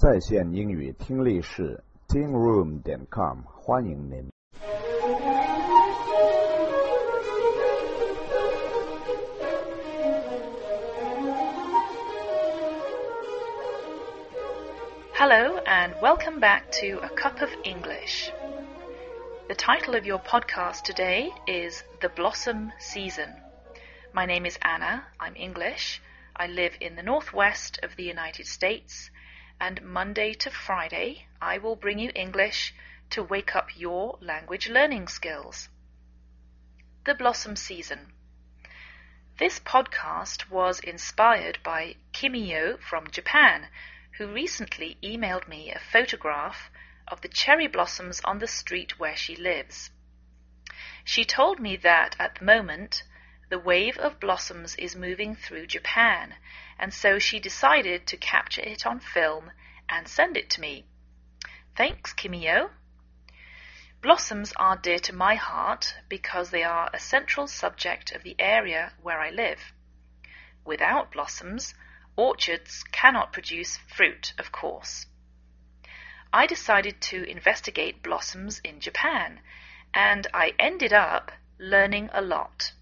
在线英语听力室 tingroom.com 欢迎您。 Hello and welcome back to A Cup of English. The title of your podcast today is The Blossom Season. My name is Anna, I'm English. I live in the northwest of the United States, and Monday to Friday I will bring you English to wake up your language learning skills. The Blossom Season. This podcast was inspired by Kimiyo from Japan, who recently emailed me a photograph of the cherry blossoms on the street where she lives. She told me that at the moment the wave of blossoms is moving through Japan, and so she decided to capture it on film and send it to me. Thanks, Kimiyo. Blossoms are dear to my heart because they are a central subject of the area where I live. Without blossoms, orchards cannot produce fruit, of course. I decided to investigate blossoms in Japan, and I ended up learning a lot.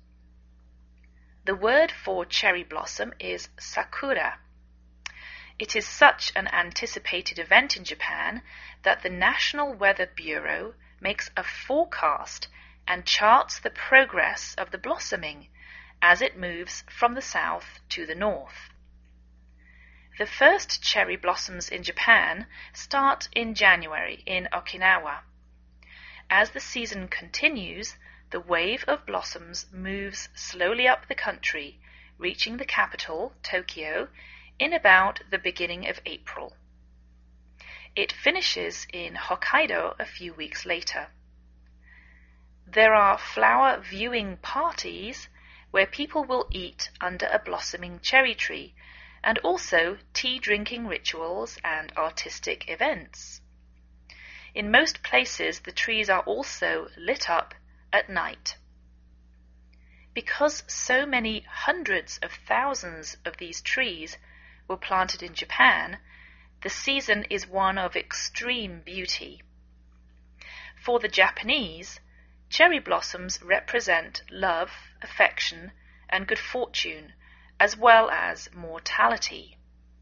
The word for cherry blossom is sakura. It is such an anticipated event in Japan that the National Weather Bureau makes a forecast and charts the progress of the blossoming as it moves from the south to the north. The first cherry blossoms in Japan start in January in Okinawa. As the season continues, the wave of blossoms moves slowly up the country, reaching the capital, Tokyo, in about the beginning of April. It finishes in Hokkaido a few weeks later. There are flower viewing parties where people will eat under a blossoming cherry tree, and also tea-drinking rituals and artistic events. In most places, the trees are also lit up at night. Because so many hundreds of thousands of these trees were planted in Japan, the season is one of extreme beauty. For the Japanese, cherry blossoms represent love, affection, and good fortune, as well as mortality.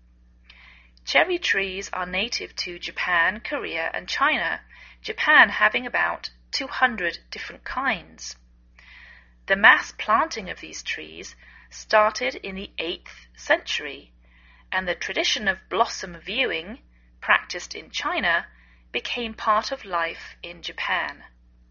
Cherry trees are native to Japan, Korea, and China, Japan having about 200 different kinds. The mass planting of these trees started in the 8th century, and the tradition of blossom viewing, practiced in China, became part of life in Japan.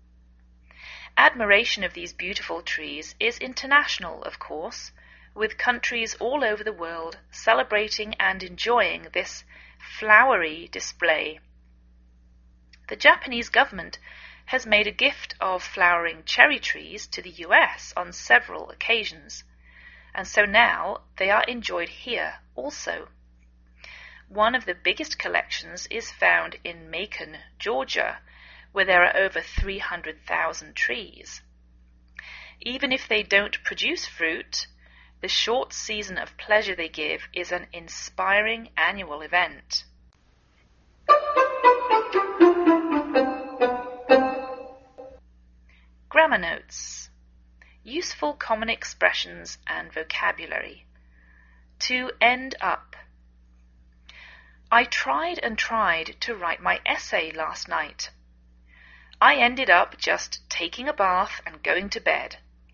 Admiration of these beautiful trees is international, of course, with countries all over the world celebrating and enjoying this flowery display. The Japanese government has made a gift of flowering cherry trees to the US on several occasions, and so now they are enjoyed here also. One of the biggest collections is found in Macon, Georgia, where there are over 300,000 trees. Even if they don't produce fruit, the short season of pleasure they give is an inspiring annual event. Grammar notes. Useful common expressions and vocabulary. To end up. I tried and tried to write my essay last night. I ended up just taking a bath and going to bed.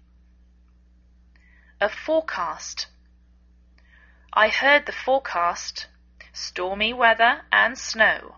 A forecast. I heard the forecast, stormy weather and snow.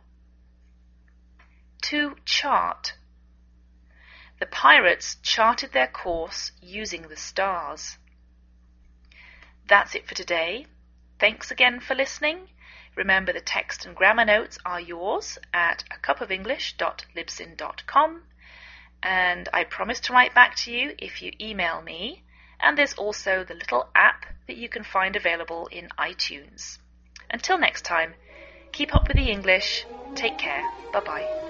To chart. The pirates charted their course using the stars. That's it for today. Thanks again for listening. Remember, the text and grammar notes are yours at acupoфenglish.libsyn.com, and I promise to write back to you if you email me. And there's also the little app that you can find available in iTunes. Until next time, keep up with the English. Take care. Bye-bye.